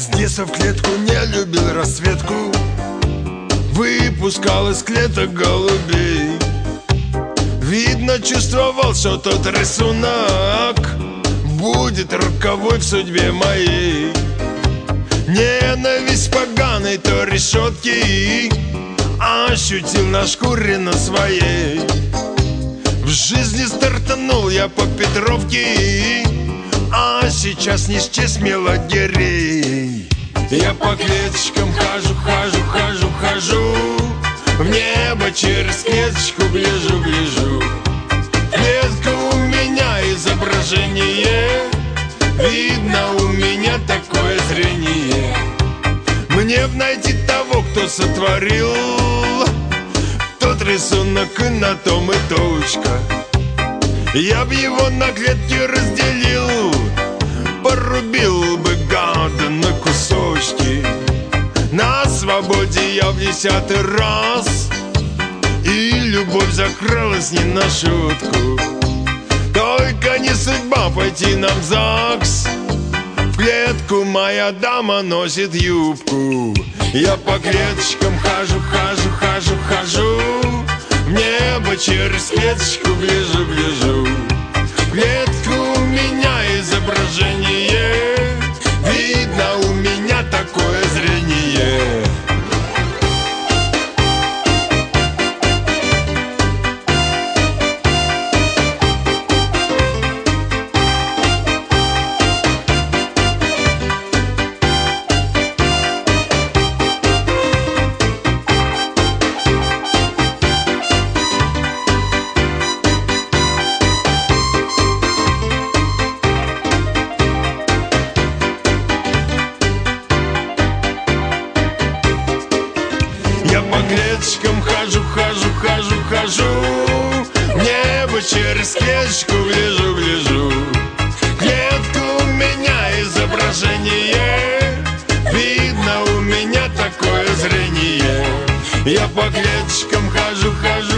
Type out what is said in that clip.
С детства в клетку не любил расцветку, выпускал из клеток голубей. Видно, чувствовал, что тот рисунок будет роковой в судьбе моей. Ненависть поганой то решетки ощутил на шкуре на своей. В жизни стартанул я по Петровке, а сейчас не счесть мелодерей. Я по клеточкам хожу, в небо через клеточку гляжу. Клетка у меня изображение, видно, у меня такое зрение. Мне б найти того, кто сотворил тот рисунок, и на том и точка. Я б его на клетки разделил, порубил бы гада на кусочки. На свободе я в 10-й раз, и любовь закралась не на шутку. Только не судьба пойти нам в ЗАГС, в клетку моя дама носит юбку. Я по клеточкам хожу, в небо через клеточку гляжу. Клетка у меня изображение, видно, у меня такое зрение. Я по клеточкам хожу, в небо через клеточку гляжу. Клетка у меня изображение, видно, у меня такое зрение. Я по клеточкам хожу.